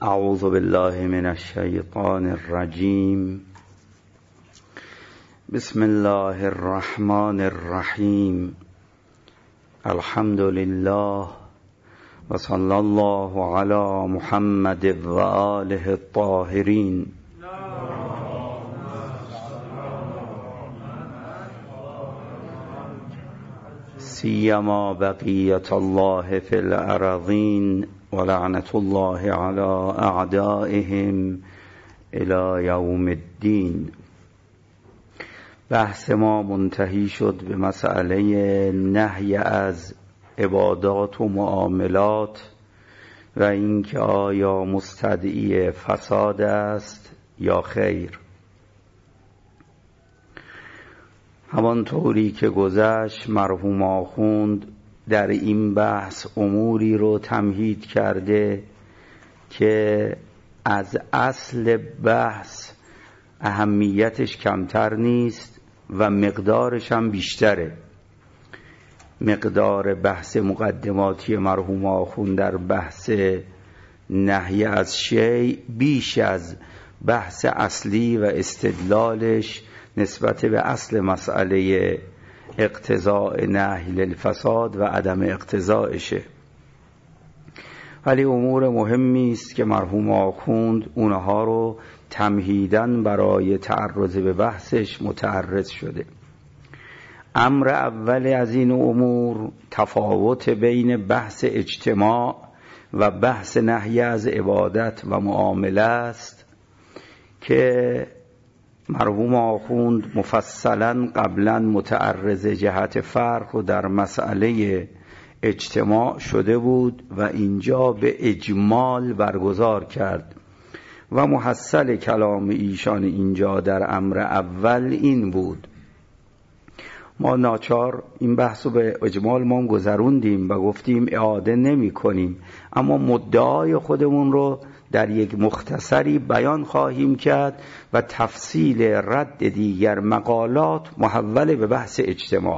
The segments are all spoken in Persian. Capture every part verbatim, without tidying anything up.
اعوذ بالله من الشیطان الرجیم. بسم الله الرحمن الرحیم. الحمد لله و صلی الله علی محمد و آله الطاهرین. سیما بقیت الله فی الارضین و لعنت الله علی اعدائهم الی یوم الدین. بحث ما منتهی شد به مسئله نهی از عبادات و معاملات و اینکه آیا مستدعی فساد است یا خیر. همانطوری که گذشت مرحوم آخوند در این بحث اموری رو تمهید کرده که از اصل بحث اهمیتش کمتر نیست و مقدارش هم بیشتره. مقدار بحث مقدماتی مرحوم آخوند در بحث نهی از شیء بیش از بحث اصلی و استدلالش نسبت به اصل مسئله اقتضاء نهی للفساد و عدم اقتضاءشه. ولی امور مهمی است که مرحوم آخوند اونها رو تمهیداً برای تعرض به بحثش متعرض شده. امر اول از این امور تفاوت بین بحث اجتماع و بحث نهی از عبادت و معامله است که مرحوم آخوند مفصلا قبلا متعرض جهت فرق و در مسئله اجتماع شده بود و اینجا به اجمال برگزار کرد و محصل کلام ایشان اینجا در امر اول این بود. ما ناچار این بحث رو به اجمال ما گذروندیم و گفتیم اعاده نمی کنیم، اما مدعای خودمون رو در یک مختصری بیان خواهیم کرد و تفصیل رد دیگر مقالات محول به بحث اجتماع.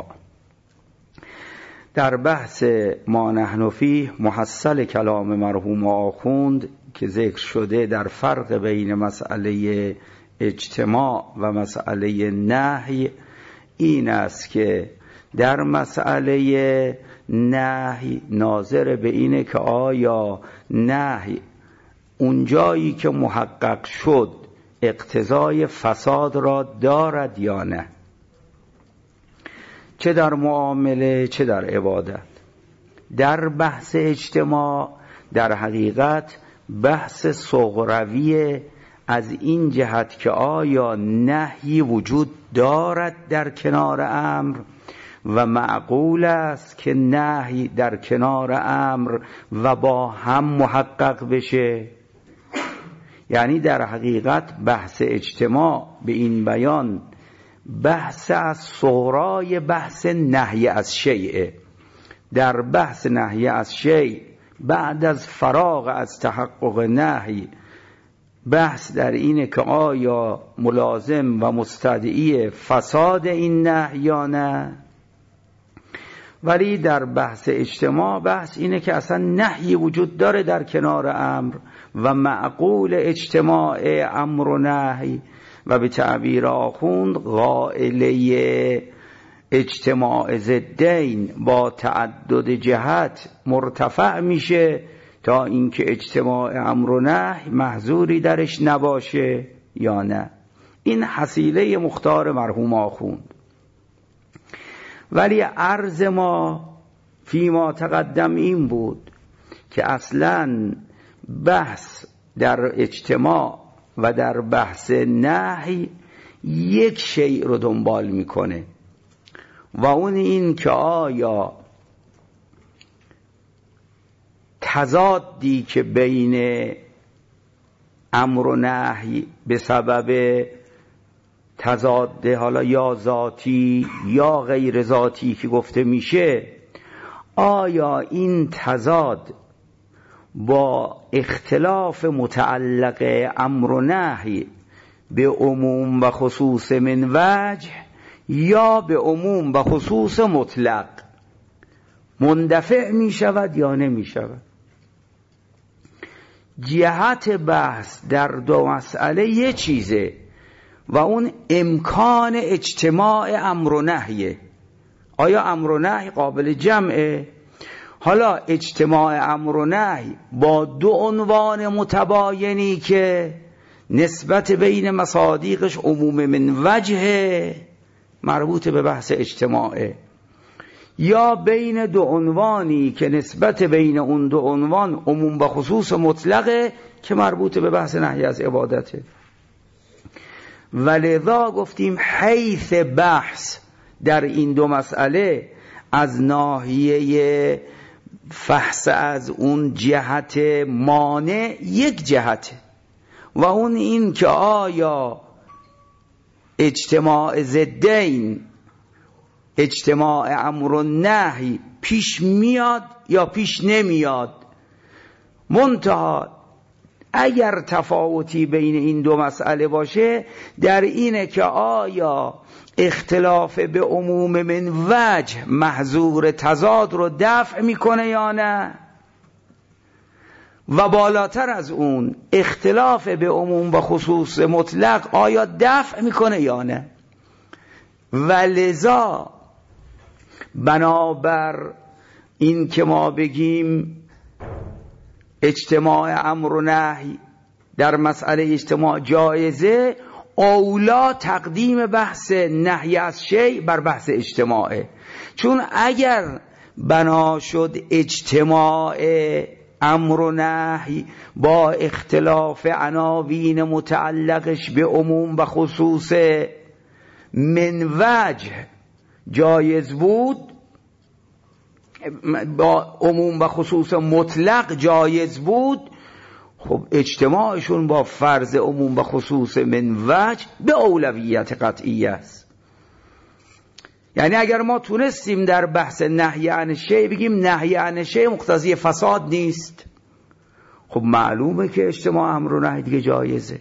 در بحث ما نحن فیه محصل کلام مرحوم آخوند که ذکر شده در فرق بین مسئله اجتماع و مسئله نهی این است که در مسئله نهی ناظر به اینه که آیا نهی اونجایی که محقق شد اقتضای فساد را دارد یا نه، چه در معامله چه در عبادت. در بحث اجتماع در حقیقت بحث صغروی از این جهت که آیا نهی وجود دارد در کنار امر و معقول است که نهی در کنار امر و با هم محقق بشه. یعنی در حقیقت بحث اجتماع به این بیان بحث از صغرای بحث نهی از شیء. در بحث نهی از شیء بعد از فراغ از تحقق نهی بحث در اینه که آیا ملازم و مستدعی فساد این نهی یا نه. ولی در بحث اجتماع بحث اینه که اصلا نهی وجود داره در کنار امر و معقول اجتماع امر و نهی و به تعبیر آخوند قائله اجتماع ضدین با تعدد جهت مرتفع میشه تا اینکه اجتماع امر و نهی محظوری درش نباشه یا نه. این حصیله مختار مرحوم آخوند. ولی عرض ما فیما تقدم این بود که اصلاً بحث در اجتماع و در بحث نهی یک شیء رو دنبال میکنه و اون این که آیا تضادی که بین امر و نهی به سبب تضاد حالا یا ذاتی یا غیر ذاتی که گفته میشه، آیا این تضاد با اختلاف متعلق امر و نهی به عموم و خصوص من وجه یا به عموم و خصوص مطلق مندفع می شود یا نمی شود؟ جهت بحث در دو مسئله یه چیزه و اون امکان اجتماع امر و نهیه. آیا امر و نهی قابل جمعه؟ حالا اجتماع امر و نهی با دو عنوان متباینی که نسبت بین مصادیقش عموم من وجه مربوط به بحث اجتماعه، یا بین دو عنوانی که نسبت بین اون دو عنوان عموم و خصوص مطلقه که مربوط به بحث نهی از عبادته. ولذا گفتیم حیث بحث در این دو مسئله از ناحیه فحص از اون جهت مانع یک جهته و اون این که آیا اجتماع ضدین، اجتماع امر و نهی پیش میاد یا پیش نمیاد. منتها اگر تفاوتی بین این دو مسئله باشه در اینه که آیا اختلاف به عموم من وجه محظور تضاد رو دفع میکنه یا نه، و بالاتر از اون اختلاف به عموم و خصوص مطلق آیا دفع میکنه یا نه. و لذا بنابر این که ما بگیم اجتماع امر و نهی در مسئله اجتماع جایزه، اولا تقدیم بحث نهی از شیء بر بحث اجتماعه. چون اگر بنا شد اجتماع امر و نهی با اختلاف عناوین متعلقش به عموم و خصوص من وجه جایز بود، با عموم و خصوص مطلق جایز بود، خب اجتماعشون با فرض عموم و خصوص من وجه به اولویت قطعی است. یعنی اگر ما تونستیم در بحث نهی عن شیء بگیم نهی عن شیء مقتضی فساد نیست، خب معلومه که اجتماع امر و نهی دیگه جایزه.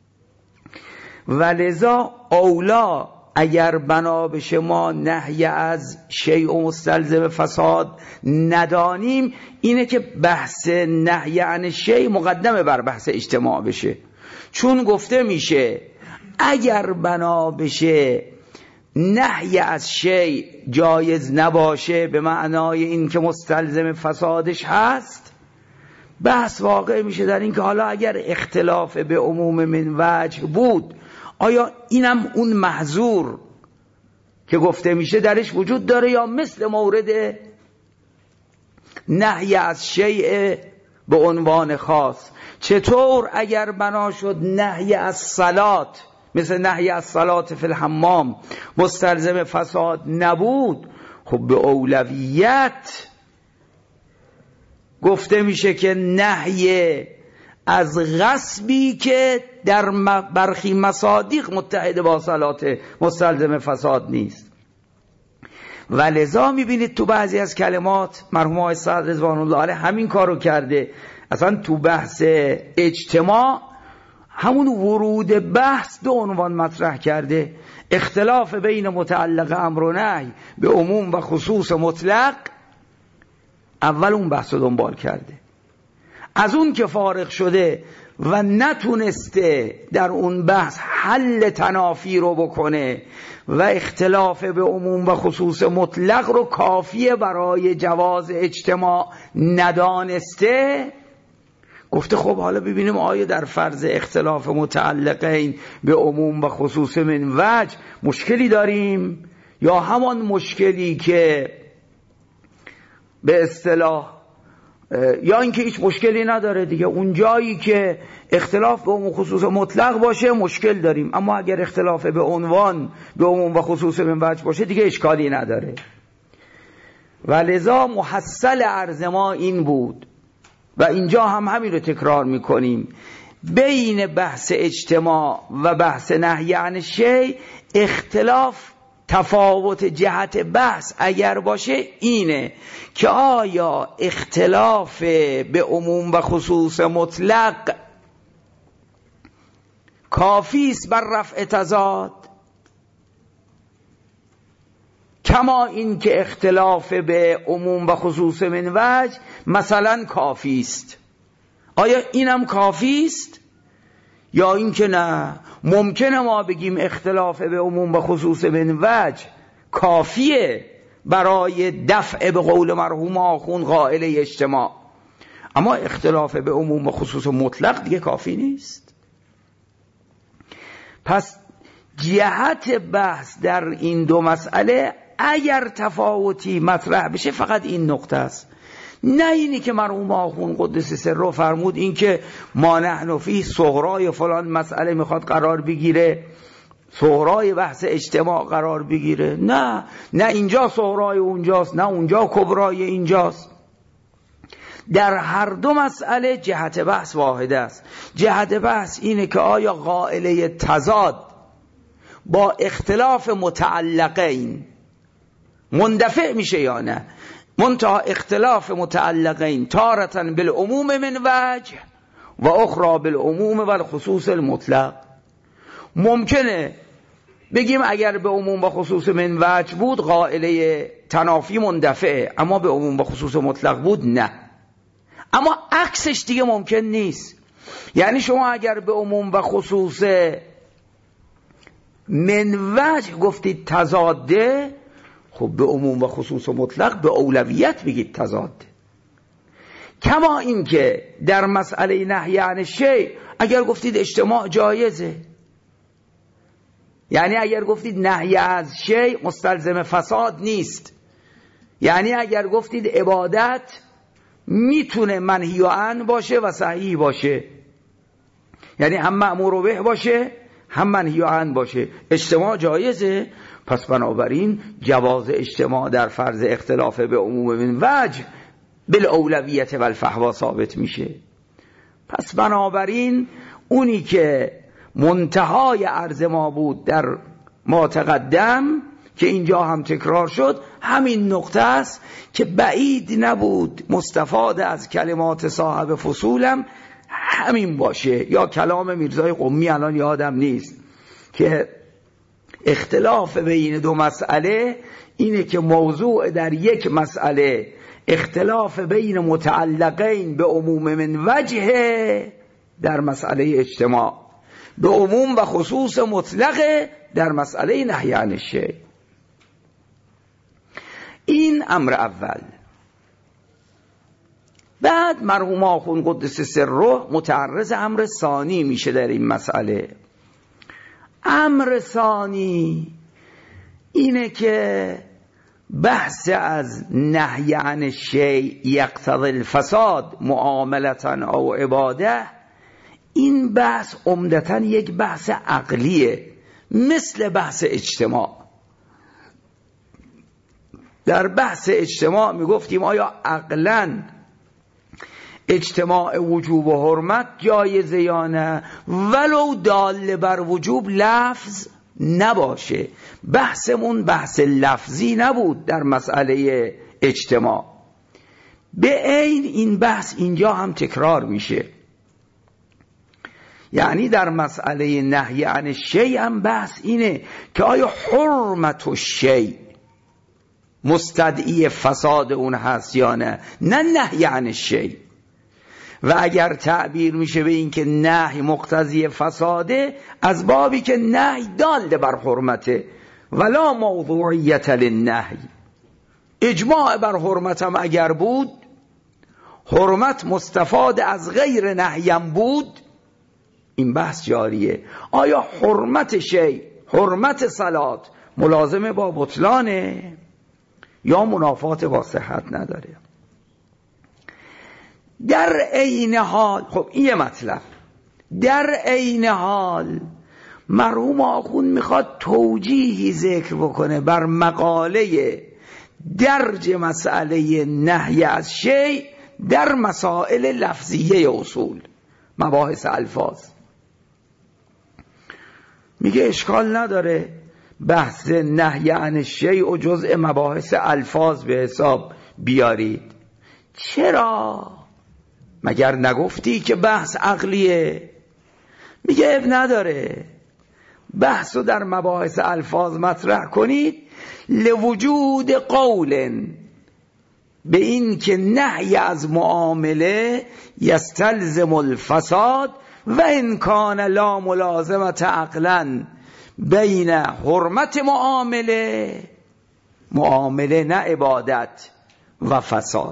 ولذا اولا اگر بنا بشه ما نهی از شیء و مستلزم فساد ندانیم، اینه که بحث نهی عن شیء مقدمه بر بحث اجتماع بشه. چون گفته میشه اگر بنا بشه نهی از شیء جایز نباشه به معنای این که مستلزم فسادش هست، بحث واقع میشه در این که حالا اگر اختلاف به عموم من وجه بود، آیا اینم اون محظور که گفته میشه درش وجود داره یا مثل مورد نهی از شیء به عنوان خاص. چطور اگر بنا شد نهی از صلات مثل نهی از صلات فی الحمام مستلزم فساد نبود، خب به اولویت گفته میشه که نهی از غصبی که در برخی مصادیق متحد با صلات مستلزم فساد نیست. و لذا میبینید تو بعضی از کلمات مرحوم آقای سعد رضوان الله علیه همین کارو کرده. اصلا تو بحث اجتماع همون ورود بحث دو عنوان مطرح کرده، اختلاف بین متعلق امر و نهی به عموم و خصوص مطلق. اول اون بحث رو دنبال کرده، از اون که فارغ شده و نتونسته در اون بحث حل تنافی رو بکنه و اختلاف به عموم و خصوص مطلق رو کافیه برای جواز اجتماع ندانسته، گفته خب حالا ببینیم آیا در فرض اختلاف متعلقین به عموم و خصوص من وجه مشکلی داریم یا همان مشکلی که به اصطلاح یا اینکه هیچ مشکلی نداره دیگه، اون جایی که اختلاف به عموم و خصوص مطلق باشه مشکل داریم، اما اگر اختلاف به عنوان به عموم و خصوص من وجه باشه دیگه اشکالی نداره. و لذا محصل عرض ما این بود و اینجا هم همین رو تکرار میکنیم، بین بحث اجتماع و بحث نهی عن شیء اختلاف تفاوت جهت بحث اگر باشه اینه که آیا اختلاف به عموم و خصوص مطلق کافی است بر رفع تضاد، کما این که اختلاف به عموم و خصوص من وجه مثلا کافی است. آیا اینم کافی است یا اینکه نه ممکنه ما بگیم اختلاف به عموم و خصوص من وجه کافیه برای دفع به قول مرحوم آخوند قائله اجتماع، اما اختلاف به عموم و خصوص مطلق دیگه کافی نیست. پس جهت بحث در این دو مسئله اگر تفاوتی مطرح بشه فقط این نقطه است، نه اینی که مرحوم آخوند قدس سره فرمود این که ما نحن فی صغرای فلان مسئله میخواد قرار بگیره، صغرای بحث اجتماع قرار بگیره. نه نه اینجا صغرای اونجاست، نه اونجا کبرای اینجاست. در هر دو مسئله جهت بحث واحد است. جهت بحث اینه که آیا قائله تضاد با اختلاف متعلقین مندفع میشه یا نه. منتها اختلاف متعلقین تارة بالعموم من وجه و اخرى بالعموم و الخصوص المطلق. ممکنه بگیم اگر به عموم و خصوص من وجه بود قائله تنافی مندفعه، اما به عموم و خصوص مطلق بود نه. اما عکسش دیگه ممکن نیست. یعنی شما اگر به عموم و خصوص من وجه گفتید تضاده، خب به عموم و خصوص مطلق به اولویت بگید تضاده. کما این که در مسئله نهی عن شیء اگر گفتید اجتماع جایزه، یعنی اگر گفتید نهی از شیء مستلزم فساد نیست، یعنی اگر گفتید عبادت میتونه منهی عن باشه و صحیح باشه، یعنی هم مأمور به باشه هم منهی عن باشه، اجتماع جایزه، پس بنابراین جواز اجتماع در فرض اختلاف به عموم من وجه بالاولویت و الفحوا ثابت میشه. پس بنابراین اونی که منتهای عرض ما بود در ما تقدم که اینجا هم تکرار شد همین نقطه است که بعید نبود مستفاد از کلمات صاحب فصولم همین باشه، یا کلام میرزای قمی الان یادم نیست که اختلاف بین دو مسئله اینه که موضوع در یک مسئله اختلاف بین متعلقین به عموم من وجه در مسئله اجتماع، به عموم و خصوص مطلق در مسئله نهی عن الشیء. این امر اول. بعد مرحوم آخوند قدس سره متعرض امر ثانی میشه در این مسئله. امر ثانی اینه که بحث از نهی عن الشیء یقتضی الفساد معاملتا او عباده، این بحث عمدتاً یک بحث عقلیه، مثل بحث اجتماع. در بحث اجتماع میگفتیم آیا عقلاً اجتماع وجوب و حرمت جایزه یا نه، ولو دال بر وجوب لفظ نباشه. بحثمون بحث لفظی نبود در مسئله اجتماع. به عین این بحث اینجا هم تکرار میشه، یعنی در مسئله نهی عن الشیء هم بحث اینه که آیا حرمت الشیء مستدعی فساد اون هست یا نه، نه نهی عن الشیء. و اگر تعبیر میشه به این که نهی مقتضی فساده، از بابی که نهی دال بر حرمته ولا موضوعیت للنهی. اجماع بر حرمت هم اگر بود، حرمت مستفاد از غیر نهیم بود، این بحث جاریه. آیا حرمت شی، حرمت صلات ملازمه با بطلانه یا منافات با صحت نداره؟ در عین حال، خب این مطلب، در عین حال مرحوم آخوند میخواد توجیهی ذکر بکنه بر مقاله درج مسئله نهی از شیء در مسائل لفظیه اصول، مباحث الفاظ. میگه اشکال نداره بحث نهی عن الشیء و جزء مباحث الفاظ به حساب بیارید. چرا؟ مگر نگفتی که بحث عقلیه؟ میگه اب نداره، بحثو در مباحث الفاظ مطرح کنید لوجود قول به این که نهی از معامله یستلزم الفساد و ان کان لا ملازمت عقلا بین حرمت معامله، معامله نه عبادت، و فساد.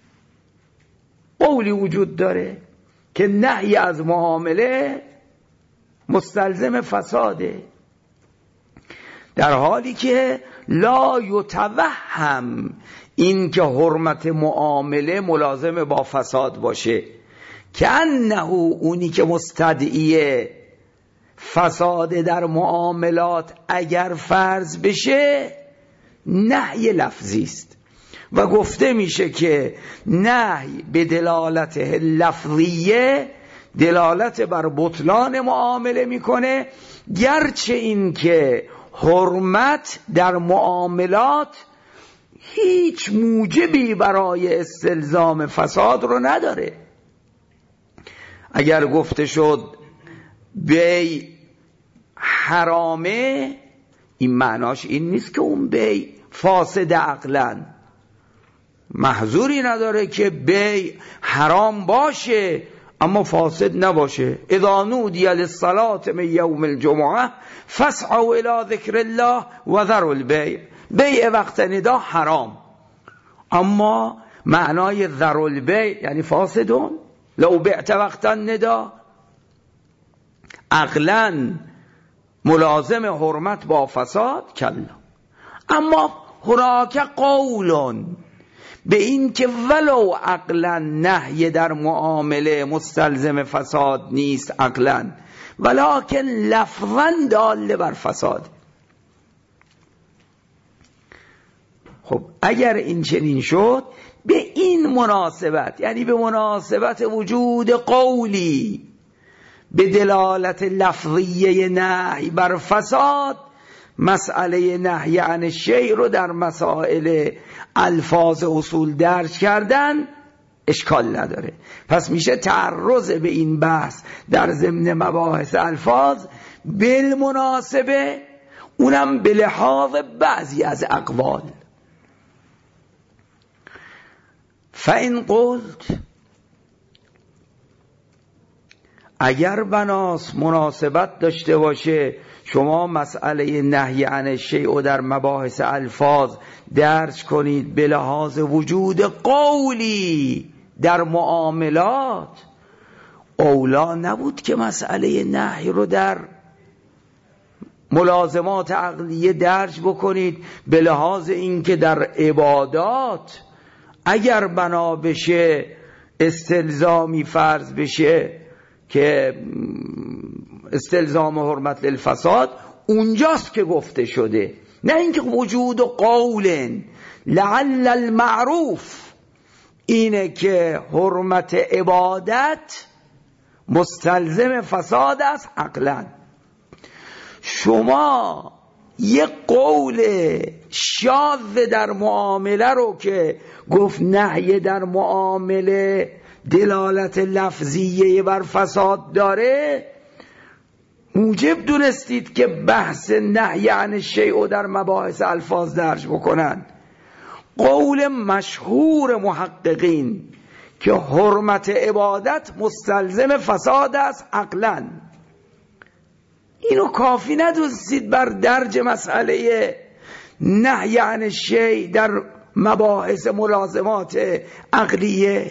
قولی وجود داره که نهی از معامله مستلزم فساده، در حالی که لا یتوهم این که حرمت معامله ملازم با فساد باشه، که انه اونی که مستدعیه فساد در معاملات اگر فرض بشه نهی لفظی است و گفته میشه که نهی به دلالت لفظیه دلالت بر بطلان معامله میکنه، گرچه این که حرمت در معاملات هیچ موجبی برای استلزام فساد رو نداره. اگر گفته شد بی حرامه، این معناش این نیست که اون بی فاسد عقلن، محظوری نداره که بی حرام باشه اما فاسد نباشه. اذا نودی للصلاة من یوم الجمعه فاسعوا الى ذکر الله و ذروا البیع. بیع وقت ندا حرام، اما معنای ذروا البیع یعنی فاسدون. لو بعت وقت الندا عقلا ملازم حرمت با فساد کلا. اما هناک قولون به این که ولو عقلا نهی در معامله مستلزم فساد نیست عقلا، ولکن لفظا دال بر فساد. خب اگر این چنین شد، به این مناسبت، یعنی به مناسبت وجود قولی به دلالت لفظیه نهی بر فساد، مسئله نهی عن الشیء رو در مسائل الفاظ اصول درج کردن اشکال نداره. پس میشه تعرض به این بحث در ضمن مباحث الفاظ بالمناسبه، اونم به لحاظ بعضی از اقوال. فإن قلت، اگر بناس مناسبت داشته باشه شما مسئله نهی عن الشیء در مباحث الفاظ درج کنید به لحاظ وجود قولی در معاملات، اولا نبود که مسئله نهی رو در ملازمات عقلیه درج بکنید به لحاظ اینکه در عبادات اگر بنا بشه استلزامی فرض بشه که استلزام حرمت للفساد اونجاست که گفته شده، نه اینکه وجود قول لعل المعروف اینه که حرمت عبادت مستلزم فساد است عقلا. شما یک قول شاذ در معامله رو که گفت نهی در معامله دلالت لفظیه بر فساد داره، موجب دونستید که بحث نهی عن الشیء در مباحث الفاظ درج بکنن. قول مشهور محققین که حرمت عبادت مستلزم فساد است عقلا، اینو کافی ندونستید بر درج مسئله نهی عن الشیء در مباحث ملازمات عقلیه،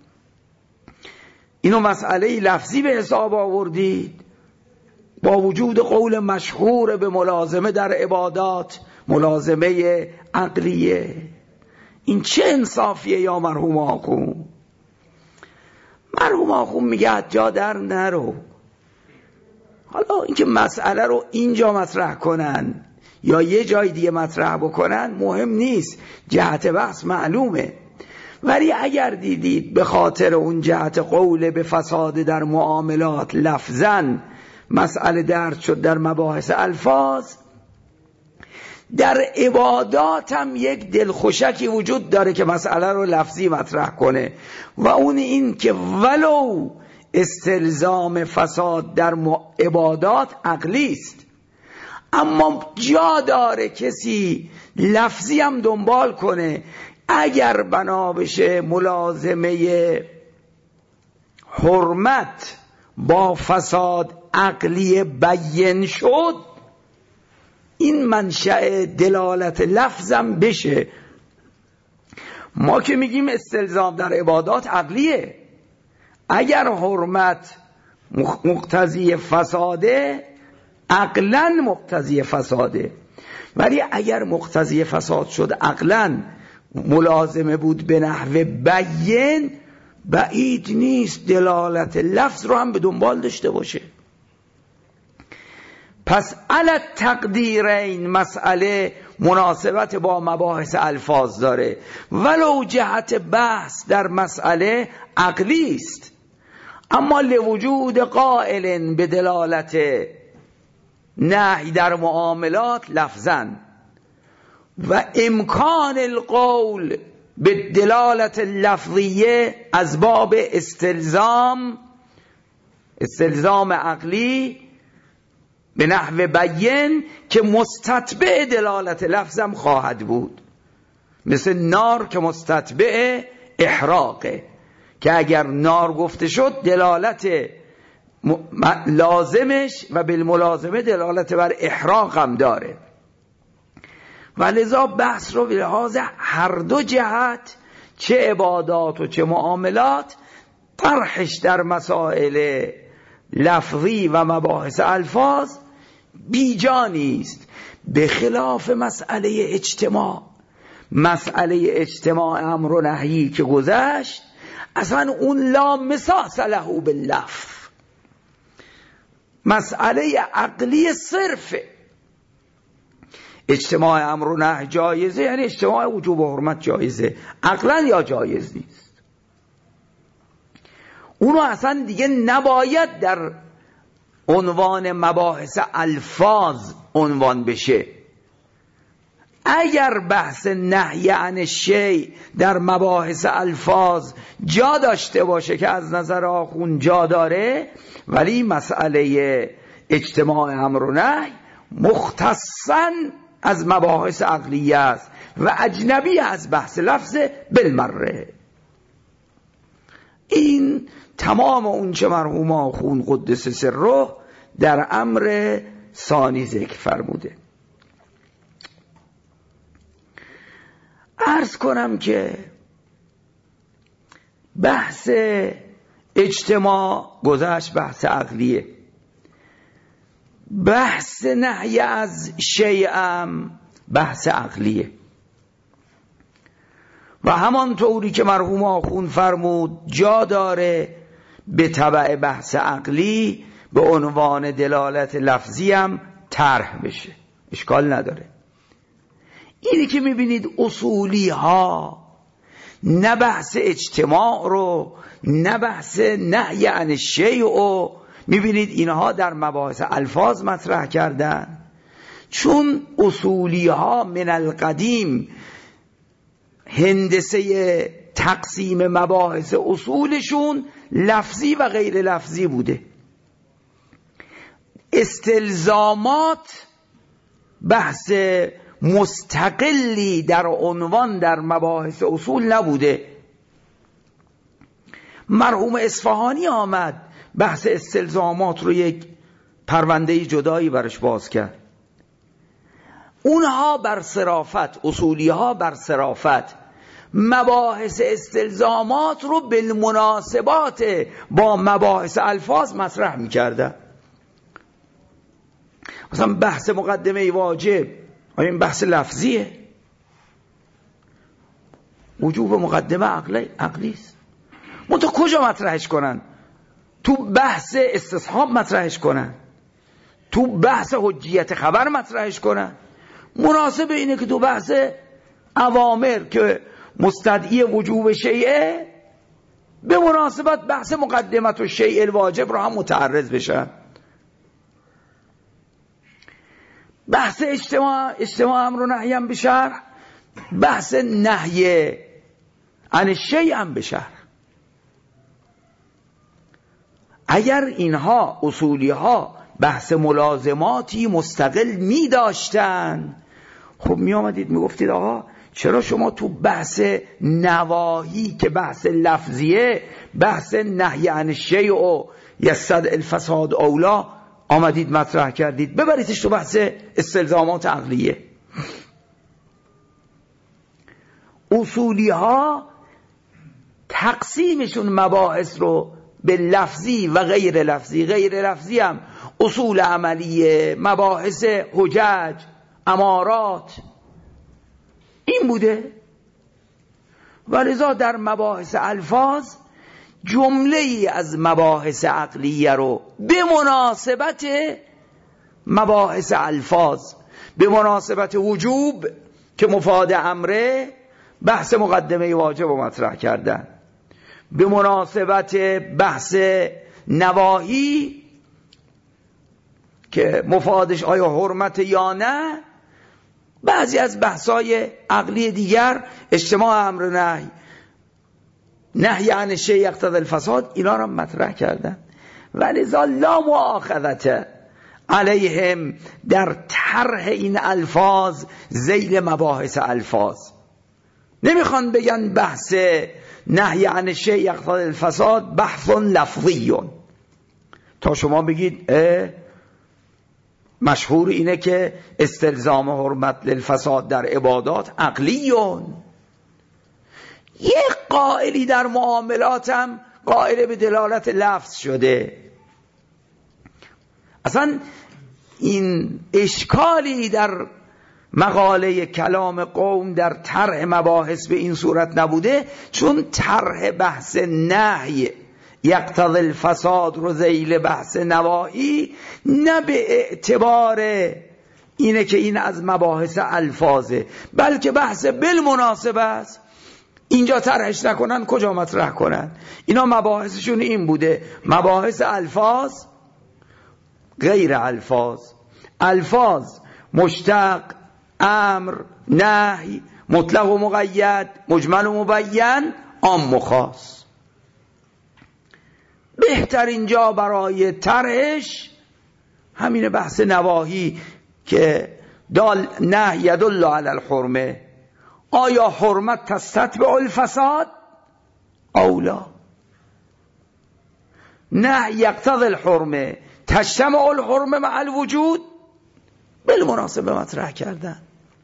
اینو مسئله لفظی به حساب آوردید با وجود قول مشهور به ملازمه در عبادات، ملازمه عقلیه. این چه انصافیه یا مرحوم آخون؟ مرحوم آخون میگه جا در نرو. حالا اینکه مسئله رو اینجا مطرح کنن یا یه جای دیگه مطرح بکنن مهم نیست، جهت بحث معلومه. ولی اگر دیدید به خاطر اون جهت قول به فساد در معاملات لفظاً مسئله درد شد در مباحث الفاظ، در عبادات هم یک دلخوشکی وجود داره که مسئله رو لفظی مطرح کنه، و اون این که ولو استلزام فساد در عبادات عقلی است، اما جا داره کسی لفظی هم دنبال کنه اگر بنا بشه ملازمه حرمت با فساد عقلی بیان شد، این منشأ دلالت لفظم بشه. ما که میگیم استلزام در عبادات عقلیه، اگر حرمت مقتضی فساده عقلاً مقتضی فساده، ولی اگر مقتضی فساد شد عقلاً ملازمه بود به نحو بیان، بعید نیست دلالت لفظ رو هم به دنبال داشته باشه. پس علی تقدیرین مسئله مناسبت با مباحث الفاظ داره، ولو جهت بحث در مسئله عقلی است، اما لوجود قائل به دلالت نهی در معاملات لفظاً و امکان القول به دلالت لفظیه از باب استلزام استلزام عقلی به نحو بیان که مستتبع دلالت لفظم خواهد بود، مثل نار که مستتبع احراقه، که اگر نار گفته شد دلالت لازمش و بالملازمه دلالت بر احراق هم داره. و لذا بحث رو به لحاظ هر دو جهت، چه عبادات و چه معاملات، طرحش در مسائل لفظی و مباحث الفاظ بیجا نیست، به خلاف مسئله اجتماع. مسئله اجتماع امر و نهی که گذشت، اصلا اون لا مساس له باللفظ، مسئله عقلی صرفه. اجتماع امر و نهی جایزه، یعنی اجتماع وجوب و حرمت جایزه، عقلا یا جایز نیست. اونو اصلا دیگه نباید در عنوان مباحث الفاظ عنوان بشه. اگر بحث نهی عن شیء در مباحث الفاظ جا داشته باشه که از نظر آخوند جا داره، ولی مسئله اجتماع امر و نهی مختصاً از مباحث عقلیه است و اجنبی از بحث لفظ بالمره. این تمام اون چه مرحوم آخوند قدس سره در امر ثانی ذکر فرموده. عرض کنم که بحث اجتماع گذشت، بحث عقلیه. بحث نهی از شیئم بحث عقلیه و همان طوری که مرحوم آخوند فرمود جا داره به تبع بحث عقلی به عنوان دلالت لفظی هم طرح بشه، اشکال نداره. اینی که میبینید اصولی ها نه بحث اجتماع رو نه بحث نهی عن الشیء رو میبینید اینها در مباحث الفاظ مطرح کردن، چون اصولی ها من القدیم هندسه تقسیم مباحث اصولشون لفظی و غیر لفظی بوده. استلزامات بحث مستقلی در عنوان در مباحث اصول نبوده. مرحوم اصفهانی آمد بحث استلزامات رو یک پرونده جدایی برش باز کرد. اونها بر صرافت، اصولی ها بر صرافت مباحث استلزامات رو بالمناسبات با مباحث الفاظ مطرح میکردن. مثلا بحث مقدمه واجب، آیا این بحث لفظیه؟ وجوب مقدمه عقلی عقلی است. منتها کجا مطرحش کنن؟ تو بحث استصحاب مطرحش کنن، تو بحث حجیت خبر مطرحش کنن. مناسب اینه که تو بحث اوامر که مستدعی وجوب شیعه به مناسبت بحث مقدمت و شیء الواجب رو هم متعرض بشن. بحث اجتماع اجتماع امر و نهی هم بشرح، بحث نهی عن الشیء هم بشرح. اگر اینها اصولی ها بحث ملازماتی مستقل می داشتن، خب می آمدید می گفتید آقا چرا شما تو بحث نواهی که بحث لفظیه، بحث نهی عن الشیء و یستدعی الفساد اولا آمدید مطرح کردید؟ ببریدش تو بحث استلزامات عقلیه. اصولی ها تقسیمشون مباحث رو به لفظی و غیر لفظی، غیر لفظی هم اصول عملیه، مباحث حجج، امارات، این بوده. ولذا در مباحث الفاظ جمله ای از مباحث عقلیه رو به مناسبت مباحث الفاظ، به مناسبت وجوب که مفاد امره، بحث مقدمه واجب رو مطرح کردن، به مناسبت بحث نواهی که مفادش آیا حرمت یا نه، بعضی از بحثای عقلی دیگر، اجتماع امر نهی، نهی عن الشیء یقتضی الفساد، اینا را مطرح کردن. ولذا لا مؤاخذة علیهم در طرح این الفاظ ذیل مباحث الفاظ. نمیخوان بگن بحث نهی عن الشیء یقتضی الفساد بحث لفظی، تا شما بگید مشهور اینه که استلزام حرمت للفساد در عبادات عقلیون. یک قائلی در معاملات هم قائل به دلالت لفظ شده. اصلا این اشکالی در مقاله کلام قوم در طرح مباحث به این صورت نبوده، چون طرح بحث نهی یقتضی الفساد رو ذیل بحث نواهی، نه به اعتبار اینه که این از مباحث الفاظه، بلکه بحث بالمناسبه است. اینجا طرحش نکنن کجا مطرح کنن؟ اینا مباحثشون این بوده، مباحث الفاظ، غیر الفاظ، الفاظ مشتق، امر، نهی، مطلق و مقید، مجمل و مبین، عام و خاص. بهترین جا برای طرحش همین بحث نواهی که دال نهی یدل علی الحرمه، آیا حرمت تستتبع الفساد اولا؟ نهی یقتضی الحرمه تجتمع الحرمه مع الوجود، بالمناسبه مطرح کردن.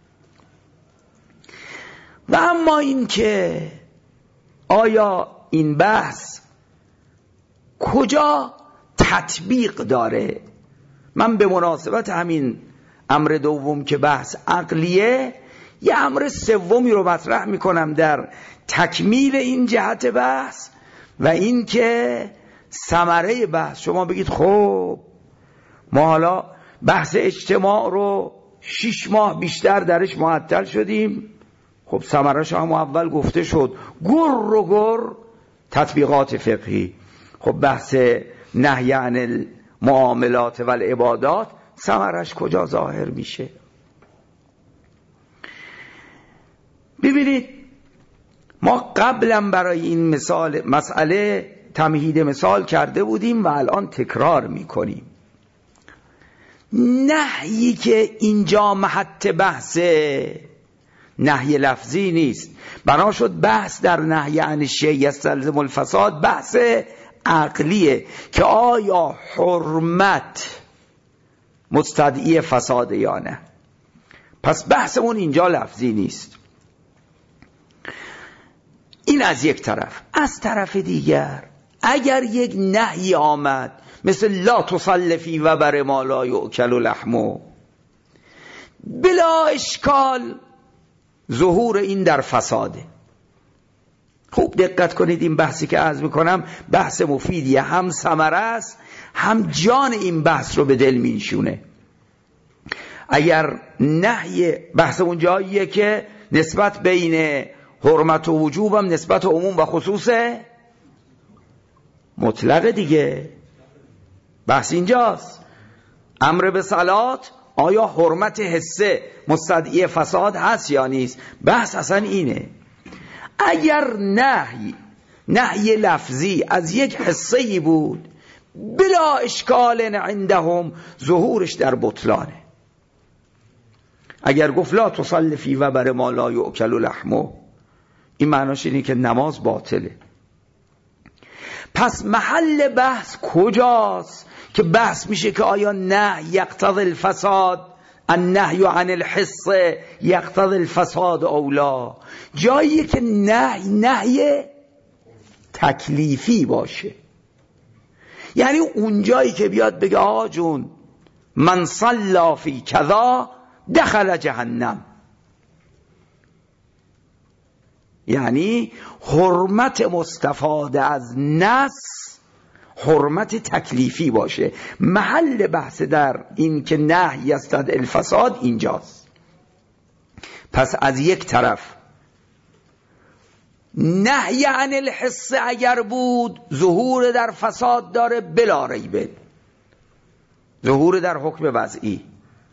و اما این که آیا این بحث کجا تطبیق داره، من به مناسبت همین امر دوم که بحث عقلیه، یه امر سومی رو مطرح میکنم در تکمیل این جهت بحث، و این که ثمره بحث. شما بگید خب ما حالا بحث اجتماع رو شش ماه بیشتر درش معطل شدیم، خب ثمره‌اش هم اول گفته شد، گر و گر تطبیقات فقهی. خب بحث نهی عن المعاملات و العبادات ثمرش کجا ظاهر میشه؟ ببینید ما قبلا برای این مثال مسئله تمهید مثال کرده بودیم و الان تکرار میکنیم. نهیی که اینجا محط بحث نهی لفظی نیست، بنا شد بحث در نهی عن الشیء یستلزم الفساد بحث عقلیه که آیا حرمت مستدعی فساد یا نه. پس بحثمون اینجا لفظی نیست. این از یک طرف. از طرف دیگر اگر یک نهی آمد مثل لا تصل فی وبر ما لا یؤکل لحمه، بلا اشکال ظهور این در فساده. خوب دقت کنید، این بحثی که عرض میکنم بحث مفیدیه، هم ثمره است، هم جان این بحث رو به دل میشونه. اگر نهی بحث اون جاییه که نسبت بین حرمت و وجوب هم نسبت عموم و خصوص مطلق دیگه، بحث اینجاست. امر به صلات آیا حرمت حسه مستدعی فساد هست یا نیست؟ بحث اصلا اینه. اگر نهی نهی لفظی از یک حسه‌ای بود، بلا اشکال عندهم ظهورش در بطلانه. اگر گفت لا تصلی فی وبر ما لا یؤکل لحمه، این معناش اینه که نماز باطله. پس محل بحث کجاست که بحث میشه که آیا نهی یقتضی الفساد، النهی عن الحس یقتضی الفساد اولا؟ جایی که نهی نهی تکلیفی باشه، یعنی اون جایی که بیاد بگه آقا جون من صلی فی کذا دخل جهنم، یعنی حرمت مستفاده از نص حرمت تکلیفی باشه. محل بحث در این که نهی یستدعی الفساد اینجاست. پس از یک طرف نهی عن الحس اگر بود ظهور در فساد داره بلا ریبه، ظهور در حکم وضعی.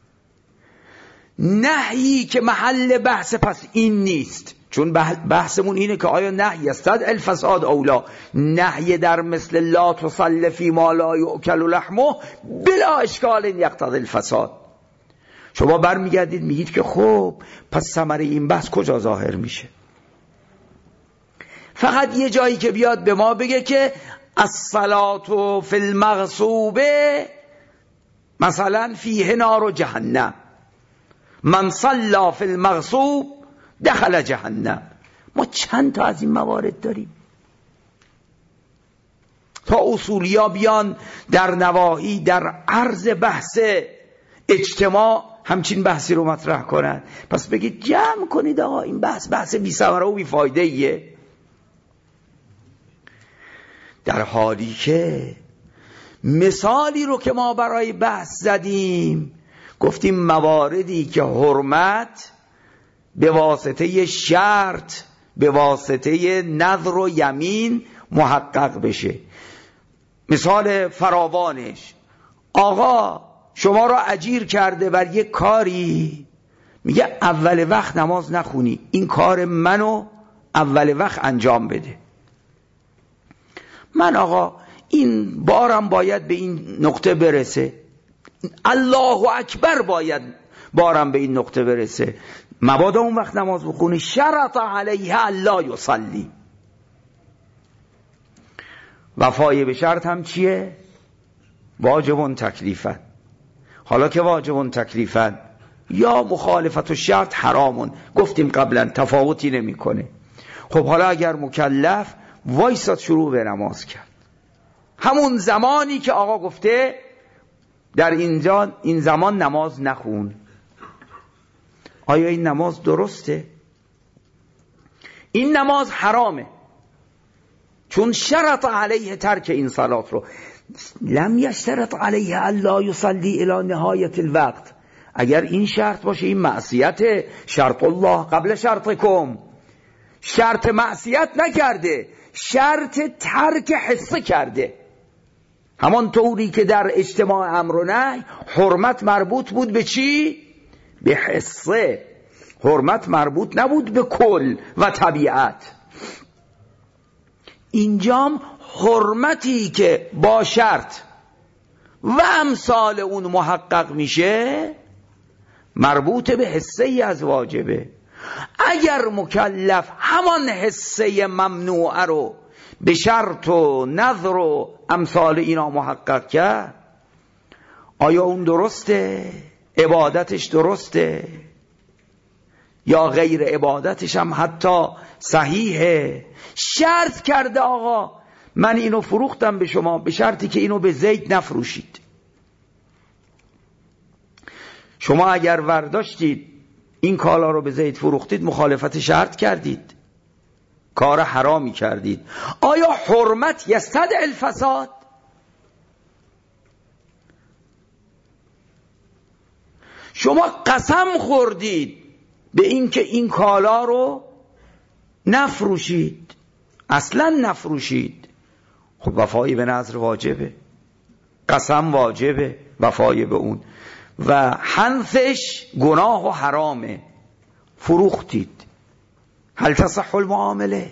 نهی که محل بحث پس این نیست، چون بحثمون اینه که آیا نهی یستدعی الفساد اولا. نهی در مثل لا تصلی فی ما لا یؤکل لحمه بلا اشکال یقتضی الفساد. شما برمیگردید میگید که خب پس ثمره این بحث کجا ظاهر میشه؟ فقط یه جایی که بیاد به ما بگه که الصلاة فی المغصوب مثلا فیه نار جهنم، من صلی فی المغصوب دخل جهنم. ما چند تا از این موارد داریم تا اصولیا بیان در نواحی در عرض بحث اجتماع همچین بحثی رو مطرح کنن. پس بگید جمع کنید آقا این بحث بحث بی ثمره و بی فایده ایه، در حالی که مثالی رو که ما برای بحث زدیم گفتیم مواردی که حرمت به واسطه شرط به واسطه نذر و یمین محقق بشه. مثال فراوانش، آقا شما را اجیر کرده بر یک کاری، میگه اول وقت نماز نخونی، این کار منو اول وقت انجام بده. من آقا این بارم باید به این نقطه برسه، الله اکبر باید بارم به این نقطه برسه، مبادا اون وقت نماز بخونی. شرط علیه الا یصلی، وفای به شرط هم چیه؟ واجبون تکلیفن. حالا که واجبون تکلیفن یا مخالفت و شرط حرامون، گفتیم قبلا تفاوتی نمی کنه. خب حالا اگر مکلف وایساد شروع به نماز کرد، همون زمانی که آقا گفته در اینجا این زمان نماز نخون، آیا این نماز درسته؟ این نماز حرامه، چون شرط علیه ترک این صلات رو. لم یشترط علیه الا یصلی الی نهایت الوقت. اگر این شرط باشه این معصیت، شرط الله قبل شرطکم، شرط معصیت نکرده، شرط ترک حصه کرده. همان طوری که در اجتماع امر و نهی حرمت مربوط بود به چی؟ به حصه، حرمت مربوط نبود به کل و طبیعت. اینجام حرمتی که با شرط و امثال اون محقق میشه مربوط به حصه ای از واجبه. اگر مکلف همان حصه ممنوعه رو به شرط و نذر و امثال اینا محقق کرد، آیا اون درسته؟ عبادتش درسته؟ یا غیر عبادتش هم حتی صحیحه؟ شرط کرده آقا من اینو فروختم به شما به شرطی که اینو به زید نفروشید. شما اگر ورداشتید این کالا رو به زید فروختید، مخالفت شرط کردید، کار حرامی کردید. آیا حرمت یستدعی الفساد؟ شما قسم خوردید به این که این کالا رو نفروشید، اصلا نفروشید، خب وفایی به نذر واجبه، قسم واجبه، وفایی به اون، و حنثش گناه و حرامه، فروختید، هل تصح المعامله؟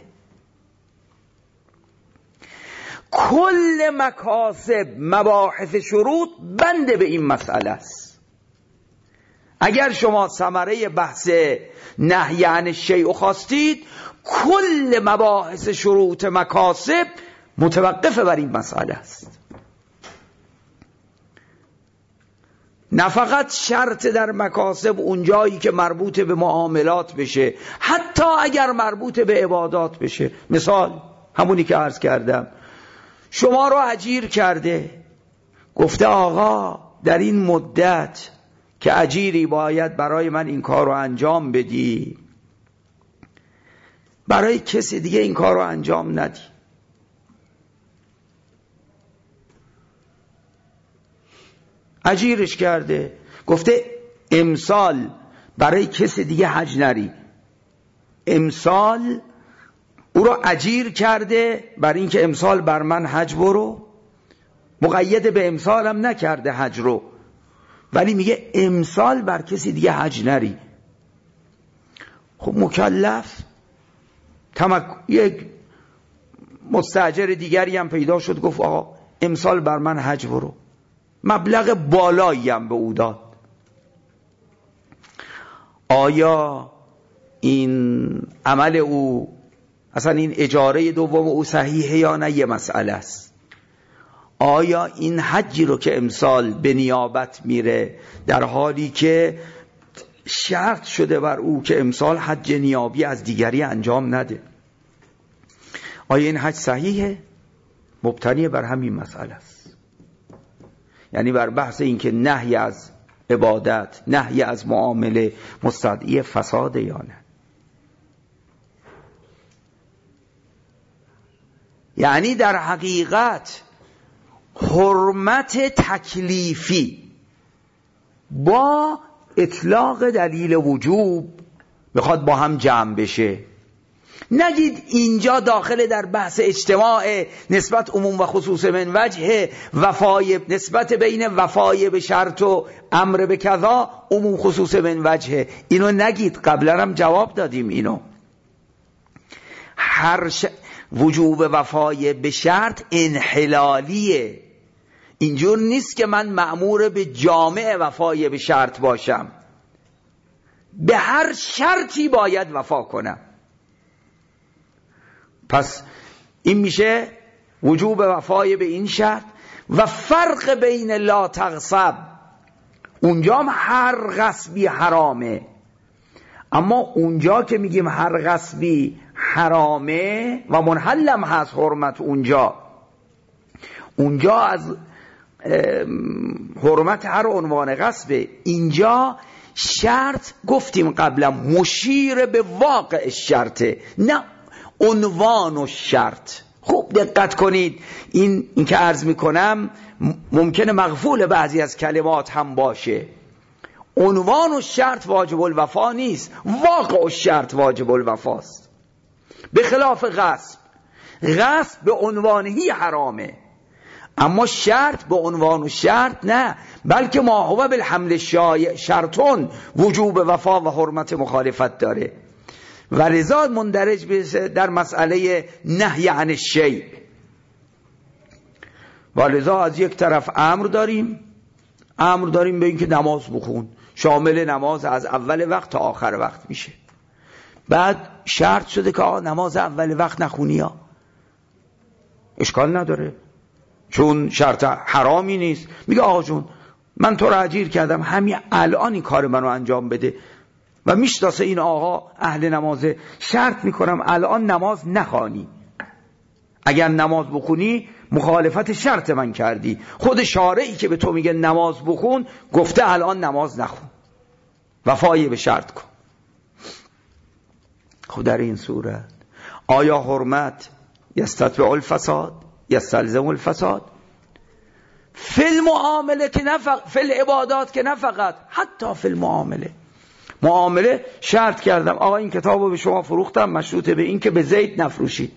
کل مکاسب مباحث شروط بنده به این مسئله است. اگر شما ثمره بحث نهی عن الشیء خواستید، کل مباحث شروط مکاسب متوقف بر این مسئله است. نه فقط شرط در مکاسب اونجایی که مربوط به معاملات بشه، حتی اگر مربوط به عبادات بشه. مثال همونی که عرض کردم، شما رو اجیر کرده، گفته آقا در این مدت که اجیری باید برای من این کار رو انجام بدی، برای کسی دیگه این کار رو انجام ندی. اجیرش کرده، گفته امسال برای کسی دیگه حج نری. امسال او رو اجیر کرده برای اینکه امسال بر من حج برو، مقید به امسالم نکرده حج رو، ولی میگه امسال بر کسی دیگه حج نری. خب مکلف تمک... یک مستاجر دیگری هم پیدا شد، گفت آقا امسال بر من حج برو، مبلغ بالایی هم به او داد. آیا این عمل او، اصلا این اجاره دوم او صحیحه یا نه، یه مسئله است. آیا این حجی رو که امسال به نیابت میره، در حالی که شرط شده بر او که امسال حج نیابی از دیگری انجام نده، آیا این حج صحیحه؟ مبتنی بر همین مسئله است. یعنی بر بحث این که نهی از عبادت، نهی از معامله مستدعی فساده یا نه. یعنی در حقیقت حرمت تکلیفی با اطلاق دلیل وجوب میخواد با هم جمع بشه. نگید اینجا داخل در بحث اجتماع نسبت عموم و خصوص من وجه وفای، نسبت بین وفای به شرط و امر به کذا عموم خصوص من وجه. اینو نگید، قبلا هم جواب دادیم اینو. هر ش... وجوب وفای به شرط انحلالیه. اینجور نیست که من مأمور به جامع وفای به شرط باشم، به هر شرطی باید وفا کنم. پس این میشه وجوب وفای به این شرط. و فرق بین لا تغصب، اونجا هم هر غصبی حرامه، اما اونجا که میگیم هر غصبی حرامه و منحلم هست حرمت، اونجا اونجا از حرمت هر عنوان غصبه. اینجا شرط گفتیم قبلا مشیر به واقع شرطه، نه عنوان و شرط. خوب دقت کنید، این این که عرض میکنم ممکنه مغفول بعضی از کلمات هم باشه. عنوان و شرط واجب الوفا نیست، واقع و شرط واجب الوفاست. به خلاف غصب، غصب به عنوانهی حرامه، اما شرط به عنوان و شرط نه، بلکه ما هو بالحمل شرطون وجوب وفا و حرمت مخالفت داره. و لذا مندرج بشه در مسئله نهی عن الشیء. و لذا از یک طرف امر داریم، امر داریم به این که نماز بخون، شامل نماز از اول وقت تا آخر وقت میشه. بعد شرط شده که آقا نماز اول وقت نخونی ها، اشکال نداره چون شرط حرامی نیست. میگه آقا جون من تو رو اجیر کردم، همین الان این کار منو انجام بده. و میشناسه این آقا اهل نمازه، شرط میکنم الان نماز نخوانی، اگر نماز بخونی مخالفت شرط من کردی. خود شارعی که به تو میگه نماز بخون گفته الان نماز نخون، وفای به شرط کن. خب در این صورت آیا حرمت یستتبع الفساد یستلزم الفساد؟ فی المعامله که نه فقط، فی العبادات که نه فقط، حتی فی المعامله. معامله شرط کردم آقا این کتابو به شما فروختم مشروطه به این که به زید نفروشید.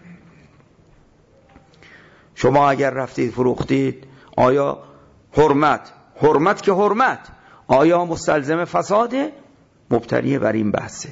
شما اگر رفتید فروختید، آیا حرمت حرمت که حرمت آیا مستلزم فساده؟ مبتنی بر این بحثه.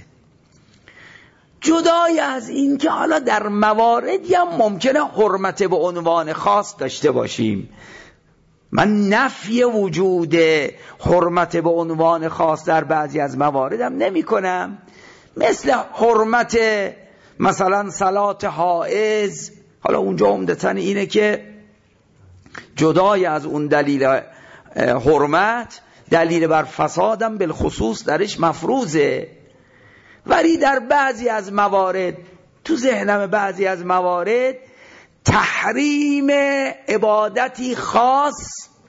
جدای از این که حالا در مواردی هم ممکنه حرمت به عنوان خاص داشته باشیم. من نفی وجود حرمت به عنوان خاص در بعضی از مواردم نمی کنم، مثل حرمت مثلا صلات حائض. حالا اونجا عمدتاً اینه که جدای از اون دلیل حرمت، دلیل بر فسادم بالخصوص درش مفروضه، ولی در بعضی از موارد، تو ذهنم بعضی از موارد تحریم عبادتی خاص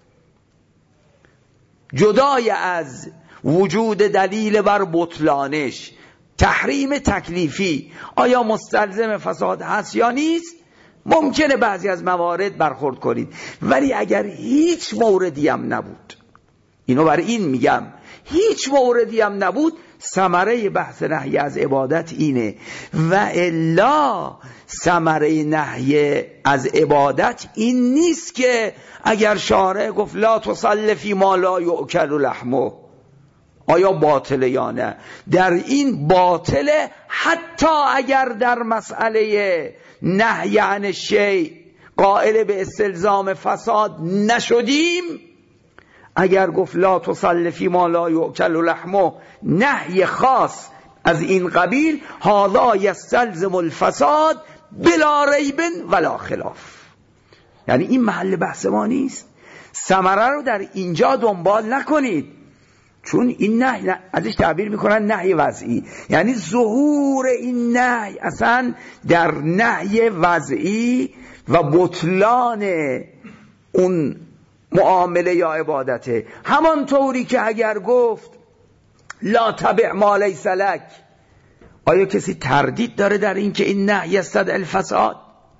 جدای از وجود دلیل بر بطلانش، تحریم تکلیفی آیا مستلزم فساد هست یا نیست، ممکنه بعضی از موارد برخورد کنید، ولی اگر هیچ موردی هم نبود، اینو برای این میگم، هیچ موردی هم نبود، ثمره بحث نهی از عبادت اینه. و الا ثمره نهی از عبادت این نیست که اگر شارع گفت لا تصلی فی ما لا یؤکل لحمه آیا باطله یا نه. در این باطله، حتی اگر در مسئله نهی عن شیء قائل به استلزام فساد نشدیم، اگر گفت لا تصلی فی ما لا یؤکل لحمه، نهی خاص از این قبیل، هذا یستلزم الفساد بلا ریب ولا خلاف. یعنی این محل بحث ما نیست، ثمره رو در اینجا دنبال نکنید، چون این نهی ازش تعبیر میکنن نهی وضعی، یعنی ظهور این نهی اصلا در نهی وضعی و بطلان اون معامله یا عبادته. همانطوری که اگر گفت لا تبع ما لیس لک، آیا کسی تردید داره در این که این نهی یستدعی الفساد؟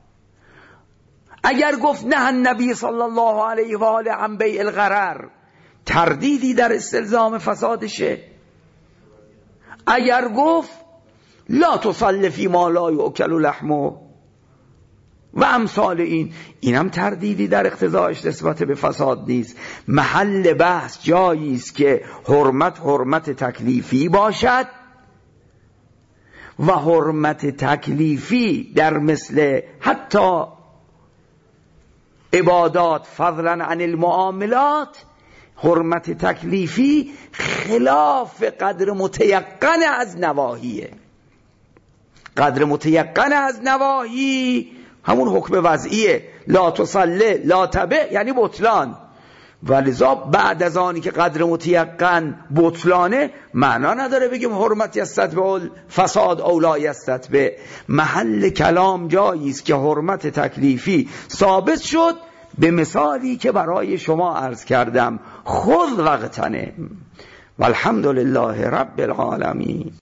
اگر گفت نه النبی صلی الله علیه و آله عن بیع الغرر، تردیدی در استلزام فسادشه؟ اگر گفت لا تصلی فی ما لا یؤکل لحمه و امثال این، اینم تردیدی در اقتضاعش نسبت به فساد نیست. محل بحث جایی است که حرمت حرمت تکلیفی باشد و حرمت تکلیفی در مثل حتی عبادات فضلا عن المعاملات، حرمت تکلیفی خلاف قدر متیقن از نواهیه. قدر متیقن از نواهی همون حکم وضعیه، لا تصلی لا تبع یعنی بطلان، ولذا بعد از آنی که قدر متیقن بطلانه، معنا نداره بگیم حرمت یستتبع فساد او لا یستتبع. محل کلام جایی است که حرمت تکلیفی ثابت شد به مثالی که برای شما عرض کردم. خذ وقتنه والحمد لله رب العالمین.